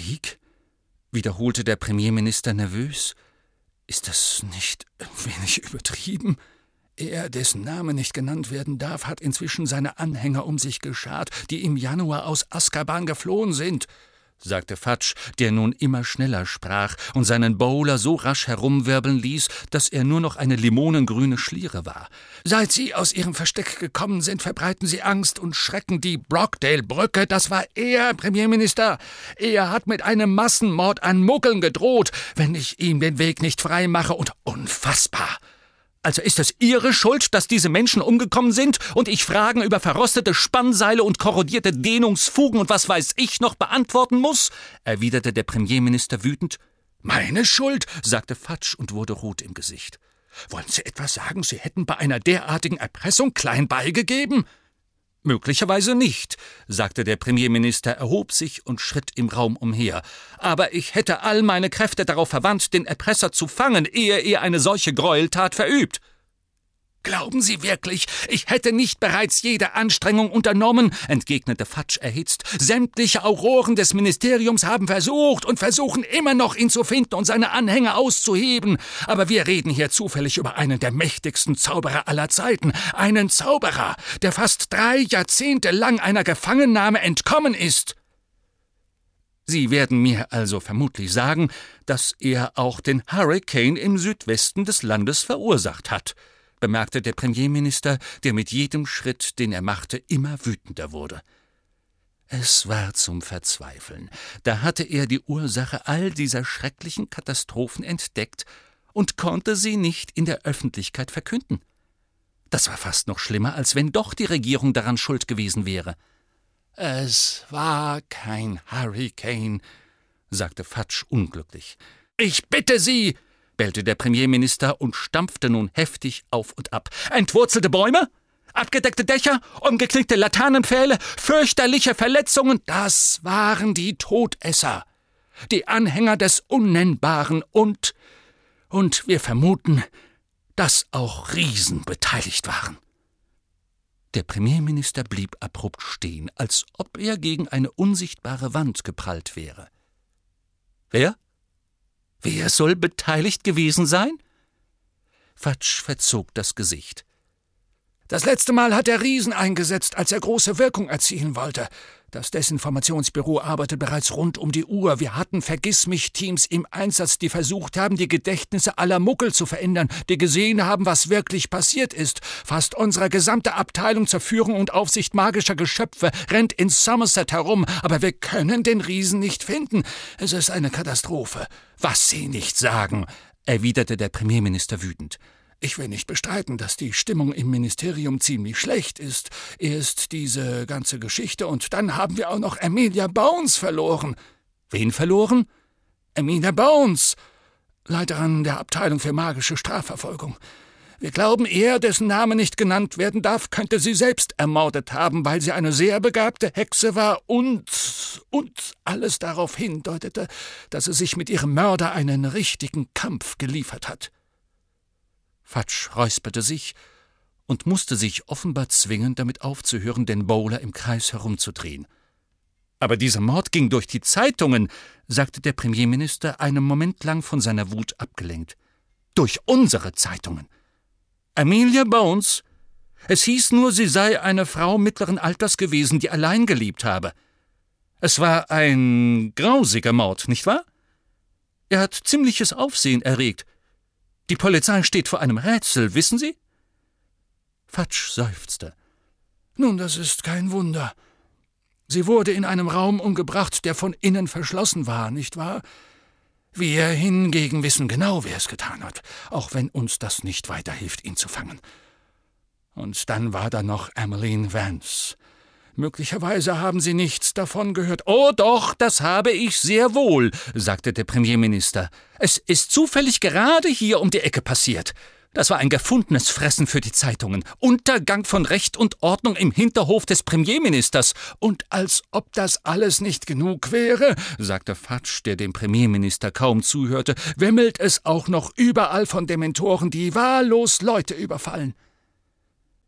Krieg?« wiederholte der Premierminister nervös. »Ist das nicht ein wenig übertrieben? Er, dessen Name nicht genannt werden darf, hat inzwischen seine Anhänger um sich geschart, die im Januar aus Azkaban geflohen sind«, sagte Fudge, der nun immer schneller sprach und seinen Bowler so rasch herumwirbeln ließ, dass er nur noch eine limonengrüne Schliere war. »Seit Sie aus Ihrem Versteck gekommen sind, verbreiten Sie Angst und Schrecken. Die Brockdale-Brücke, das war er, Premierminister. Er hat mit einem Massenmord an Muggeln gedroht, wenn ich ihm den Weg nicht frei mache, und unfassbar! Also ist es Ihre Schuld, dass diese Menschen umgekommen sind und ich Fragen über verrostete Spannseile und korrodierte Dehnungsfugen und was weiß ich noch beantworten muss?« erwiderte der Premierminister wütend. »Meine Schuld?«, sagte Fudge und wurde rot im Gesicht. »Wollen Sie etwa sagen, Sie hätten bei einer derartigen Erpressung klein beigegeben?« »Möglicherweise nicht«, sagte der Premierminister, erhob sich und schritt im Raum umher. »Aber ich hätte all meine Kräfte darauf verwandt, den Erpresser zu fangen, ehe er eine solche Gräueltat verübt.« »Glauben Sie wirklich, ich hätte nicht bereits jede Anstrengung unternommen?«, entgegnete Fudge erhitzt. »Sämtliche Auroren des Ministeriums haben versucht und versuchen immer noch, ihn zu finden und seine Anhänger auszuheben. Aber wir reden hier zufällig über einen der mächtigsten Zauberer aller Zeiten. Einen Zauberer, der fast 3 Jahrzehnte lang einer Gefangennahme entkommen ist.« »Sie werden mir also vermutlich sagen, dass er auch den Hurricane im Südwesten des Landes verursacht hat«, bemerkte der Premierminister, der mit jedem Schritt, den er machte, immer wütender wurde. Es war zum Verzweifeln. Da hatte er die Ursache all dieser schrecklichen Katastrophen entdeckt und konnte sie nicht in der Öffentlichkeit verkünden. Das war fast noch schlimmer, als wenn doch die Regierung daran schuld gewesen wäre. »Es war kein Hurricane«, sagte Fudge unglücklich. »Ich bitte Sie«, bellte der Premierminister und stampfte nun heftig auf und ab. »Entwurzelte Bäume? Abgedeckte Dächer? Umgeknickte Laternenpfähle? Fürchterliche Verletzungen? Das waren die Todesser, die Anhänger des Unnennbaren und wir vermuten, dass auch Riesen beteiligt waren.« Der Premierminister blieb abrupt stehen, als ob er gegen eine unsichtbare Wand geprallt wäre. »Wer? Wer soll beteiligt gewesen sein?« Fudge verzog das Gesicht. »Das letzte Mal hat er Riesen eingesetzt, als er große Wirkung erzielen wollte. Das Desinformationsbüro arbeitet bereits rund um die Uhr. Wir hatten Vergiss-mich-Teams im Einsatz, die versucht haben, die Gedächtnisse aller Muggel zu verändern, die gesehen haben, was wirklich passiert ist. Fast unsere gesamte Abteilung zur Führung und Aufsicht magischer Geschöpfe rennt in Somerset herum, aber wir können den Riesen nicht finden. Es ist eine Katastrophe.« »Was Sie nicht sagen«, erwiderte der Premierminister wütend. »Ich will nicht bestreiten, dass die Stimmung im Ministerium ziemlich schlecht ist. Erst diese ganze Geschichte und dann haben wir auch noch Amelia Bones verloren.« »Wen verloren?« »Amelia Bones, Leiterin der Abteilung für magische Strafverfolgung. Wir glauben, er, dessen Name nicht genannt werden darf, könnte sie selbst ermordet haben, weil sie eine sehr begabte Hexe war und alles darauf hindeutete, dass sie sich mit ihrem Mörder einen richtigen Kampf geliefert hat.« Fudge räusperte sich und musste sich offenbar zwingen, damit aufzuhören, den Bowler im Kreis herumzudrehen. »Aber dieser Mord ging durch die Zeitungen«, sagte der Premierminister, einen Moment lang von seiner Wut abgelenkt. »Durch unsere Zeitungen. Amelia Bones. Es hieß nur, sie sei eine Frau mittleren Alters gewesen, die allein gelebt habe. Es war ein grausiger Mord, nicht wahr? Er hat ziemliches Aufsehen erregt. Die Polizei steht vor einem Rätsel, wissen Sie?« Fudge seufzte. »Nun, das ist kein Wunder. Sie wurde in einem Raum umgebracht, der von innen verschlossen war, nicht wahr? Wir hingegen wissen genau, wer es getan hat, auch wenn uns das nicht weiterhilft, ihn zu fangen. Und dann war da noch Emmeline Vance. Möglicherweise haben Sie nichts davon gehört.« »Oh doch, das habe ich sehr wohl«, sagte der Premierminister. »Es ist zufällig gerade hier um die Ecke passiert. Das war ein gefundenes Fressen für die Zeitungen. Untergang von Recht und Ordnung im Hinterhof des Premierministers.« »Und als ob das alles nicht genug wäre«, sagte Fudge, der dem Premierminister kaum zuhörte, »wimmelt es auch noch überall von Dementoren, die wahllos Leute überfallen.